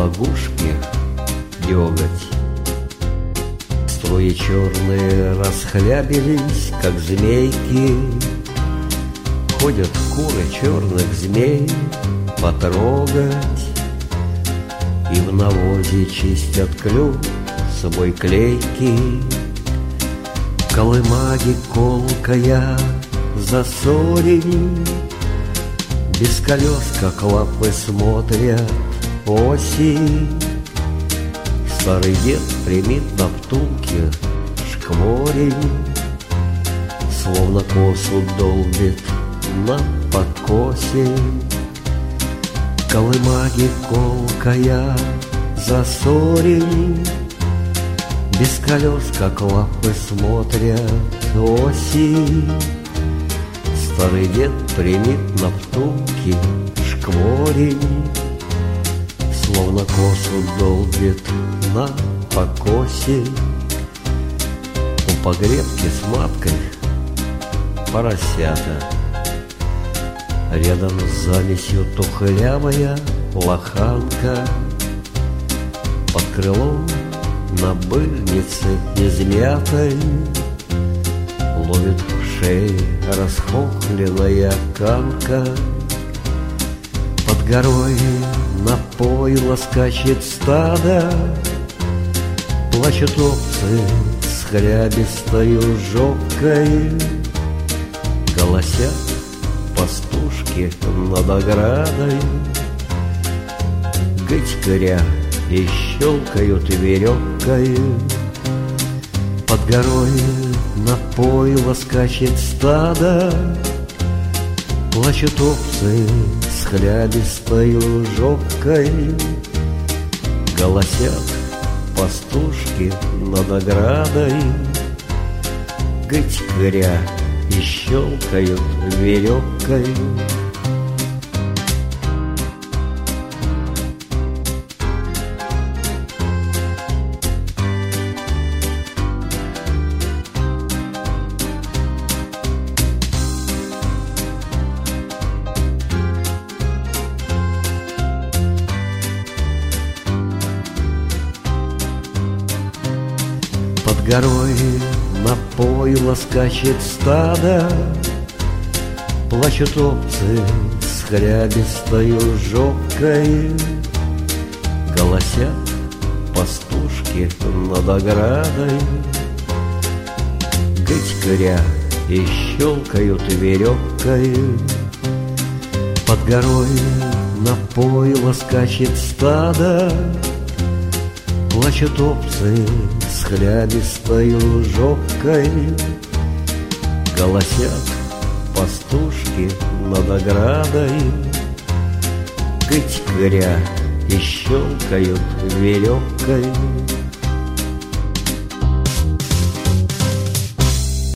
лягушки деготь. Струи черные расхлябились, как змейки. Ходят куры черных змей потрогать, и в навозе чистят клюв свой клейкий. Колымаги колкая за сорень, без колес, как лапы, смотрят осень. Старый дед примит на втулке шкворень, словно косу долбит на подкосе. Колымаги колкая за сорень, без колес, как лапы, смотрят осень. Старый дед примит на втулке шкворень, словно косу долбит на покосе. У погребки с маткой поросята, рядом с замесью тухлявая лоханка. Под крылом на быльнице измятой ловит в шее расхохленная канка. Под горой на пойло скачет стадо, плачут овцы с хлябистою жопкой. Голосят пастушки над оградой, гыть-горя и щелкают веревкой. Под горой на пойло скачет стадо, плачут овцы с хлябистою жопкой. Голосят пастушки над оградой, гыть-горя и щелкают веревкой. Под горой на пойло скачет стадо, плачут овцы с хлябистою жопкой. Голосят пастушки над оградой, гыть-горя и щелкают веревкой. Под горой на пойло скачет стадо, плачут овцы с хлябистою жопкой. Голосят пастушки над оградой, гыть-горя и щелкают веревкой.